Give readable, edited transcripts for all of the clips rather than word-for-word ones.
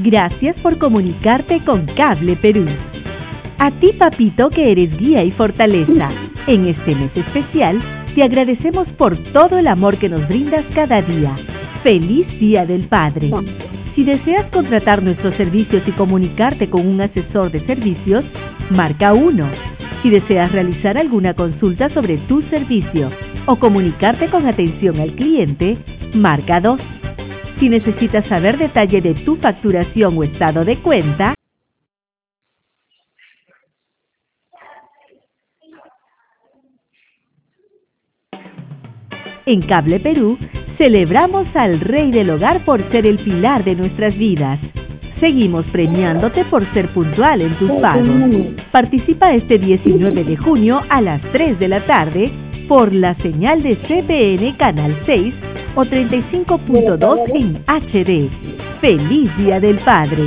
Gracias por comunicarte con Cable Perú. A ti, papito, que eres guía y fortaleza. En este mes especial, te agradecemos por todo el amor que nos brindas cada día. ¡Feliz Día del Padre! Si deseas contratar nuestros servicios y comunicarte con un asesor de servicios, marca 1. Si deseas realizar alguna consulta sobre tu servicio o comunicarte con atención al cliente, marca 2. Si necesitas saber detalle de tu facturación o estado de cuenta, en Cable Perú, celebramos al Rey del Hogar por ser el pilar de nuestras vidas. Seguimos premiándote por ser puntual en tus pagos. Participa este 19 de junio a las 3 de la tarde por la señal de CBN Canal 6 o 35.2 en HD. ¡Feliz Día del Padre!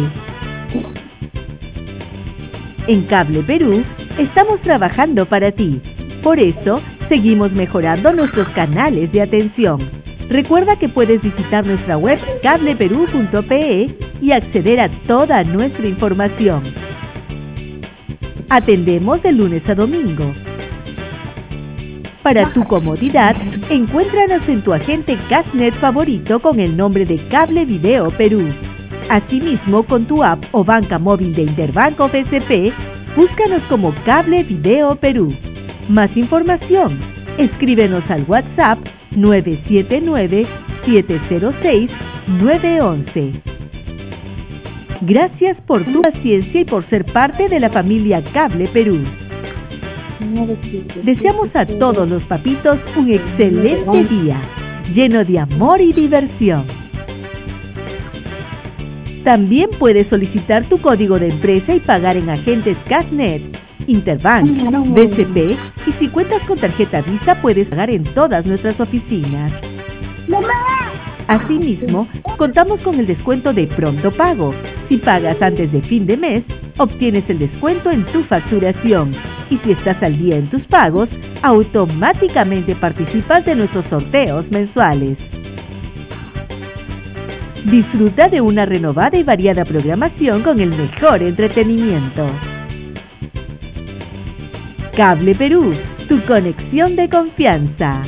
En Cable Perú, estamos trabajando para ti. Por eso, seguimos mejorando nuestros canales de atención. Recuerda que puedes visitar nuestra web cableperú.pe y acceder a toda nuestra información. Atendemos de lunes a domingo. Para tu comodidad, encuéntranos en tu agente Cashnet favorito con el nombre de Cable Video Perú. Asimismo, con tu app o banca móvil de Interbanco FSP, búscanos como Cable Video Perú. Más información, escríbenos al WhatsApp 979-706-911. Gracias por tu paciencia y por ser parte de la familia Cable Perú. Deseamos a todos los papitos un excelente día, lleno de amor y diversión. También puedes solicitar tu código de empresa y pagar en agentes Cashnet, Interbank, BCP, y si cuentas con tarjeta Visa puedes pagar en todas nuestras oficinas. Asimismo, contamos con el descuento de Pronto Pago. Si pagas antes de fin de mes, obtienes el descuento en tu facturación. Y si estás al día en tus pagos, automáticamente participas de nuestros sorteos mensuales. Disfruta de una renovada y variada programación con el mejor entretenimiento. Cable Perú, tu conexión de confianza.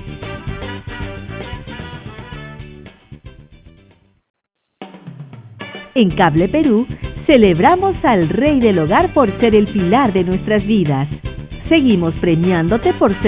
En Cable Perú, celebramos al Rey del Hogar por ser el pilar de nuestras vidas. Seguimos premiándote por ser